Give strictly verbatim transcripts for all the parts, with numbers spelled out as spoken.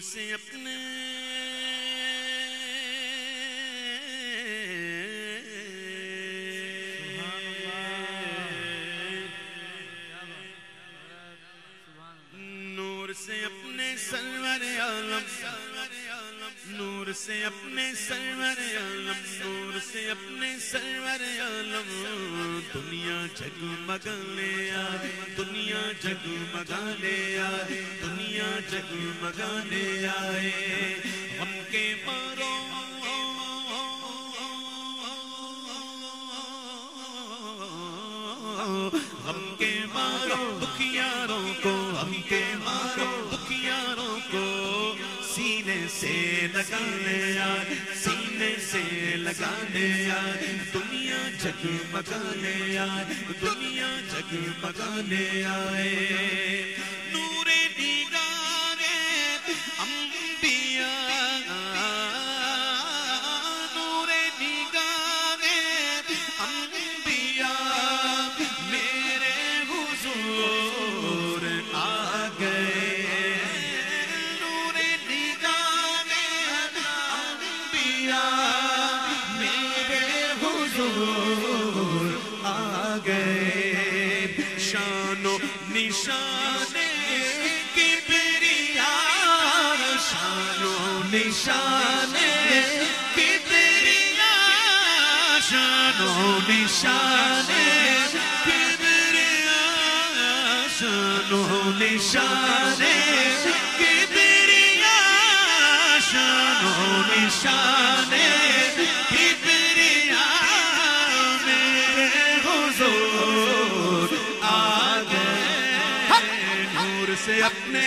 سے اپنے نور سے اپنے سرور عالم نور سے اپنے سرور عالم نور سے اپنے سرور عالم دنیا جگمگانے آئے دنیا جگمگانے آئے دنیا جگمگانے آئے ہم کے مارو ہم کے مارو دکھیاروں کو ہم کے مارو دکھیاروں کو سینے سے لگانے آئے سینے سے لگانے آئے دنیا جگمگانے آئے دنیا جگمگانے آئے نور دیدار انبیاء نور دیدار انبیاء میرے حضور آ گئے نور دیدار انبیاء میرے حضور آ گئے شان و نشان کبریا شان و نشان کبریا شان و نشان کبریا شان و نشان کبریا شان و نشان کبریا میرے حضور آ گئے نور سے اپنے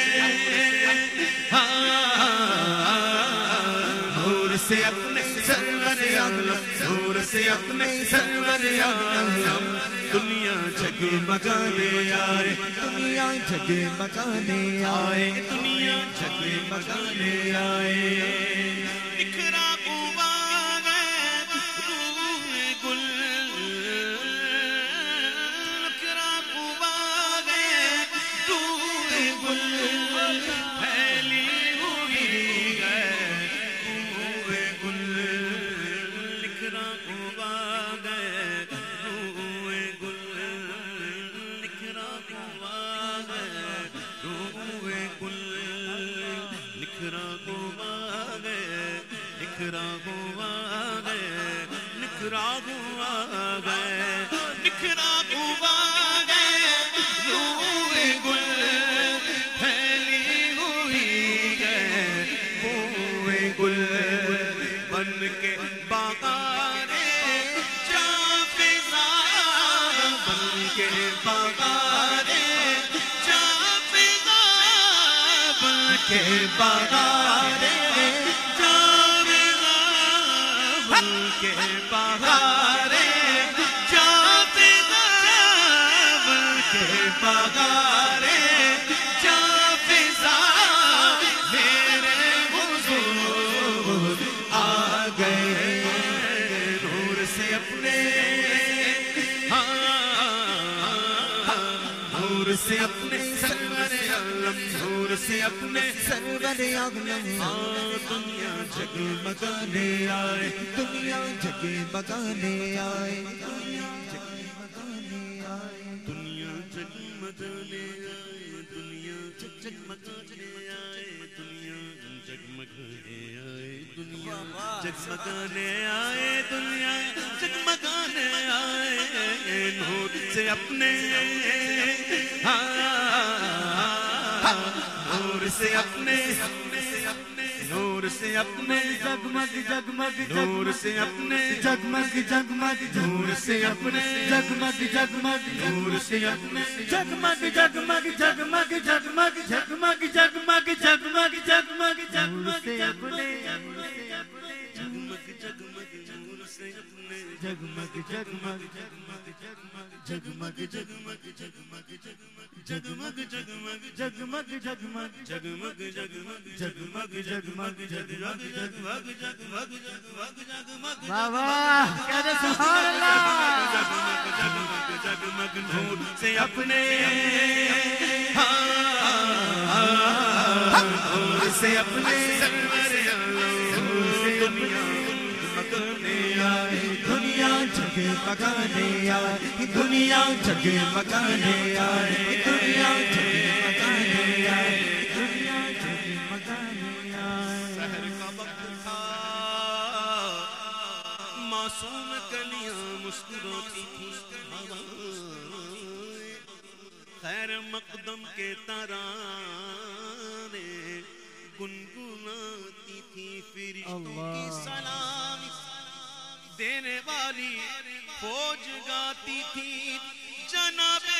نور سے اپنے سرور عالم نور سے اپنے سرور عالم دنیا جگمگانے آئے دنیا جگمگانے آئے دنیا جگمگانے آئے نکھرا ہوا ہے روح گل نکھرا ہوا ہے روح گل پھیلی ہوئی ہے روح گل نکھرا ہوا ہے روح گل نکھرا ہوا ہے روح گل نکھرا ہوا ہے نکھرا ہوا ہے نکھرا ہوا ہے نکھرا ہوا ہے روح گل پھیلی ہوئی ہے روح گل بن کے بہارے جاں فضا بن کے بہارے جاں فضا بن کے بہارے جاں فضا بن کے بہارے جاں فضا بن کے بہارے جاں فضا میرے حضور آ گئے نور سے اپنے نور سے اپنے سرور عالم نور سے اپنے سرور عالم دنیا جگمگانے آئے دنیا جگمگانے آئے دنیا جگمگانے آئے دنیا جگمگانے آئے دنیا جگمگانے آئے دنیا جگمگانے آئے دنیا جگمگانے آئے دنیا جگمگانے آئے نور سے اپنے نور سے اپنے نور سے اپنے جگمگ جگمگ نور سے اپنے جگمگ جگمگ نور سے اپنے جگمگ جگمگ نور سے اپنے جگمگ جگمگ جگمگ جگمگ جگمگ جگمگ جگمگ جگمگ جگمگ سے اپنے جگمگ جگمگ نور سے اپنے جگمگ جگمگ جگمگ جگمگ جگمگ جگمگ جگمگ جگمگ جگمگ جگمگ جگمگ جگمگ جگمگ جگمگ جگمگ جگمگ جگمگ جگمگ واہ واہ کہتے سبحان اللہ جگمگ جگمگ جگمگ نور سے اپنے نور سے اپنے سرور سے دنیا مکانے آئے دنیا جگ مکانے آئے دنیا جگ مکانے آئے دنیا جگ مکانے آئے دنیا جگ مکانے آئے سحر کا وقت تھا معصوم کلیاں مسکراتی تھی خیر مقدم کے ترانے گنگناتی تھی فرشتوں کی سلام دینے والی فوج گاتی تھی جناب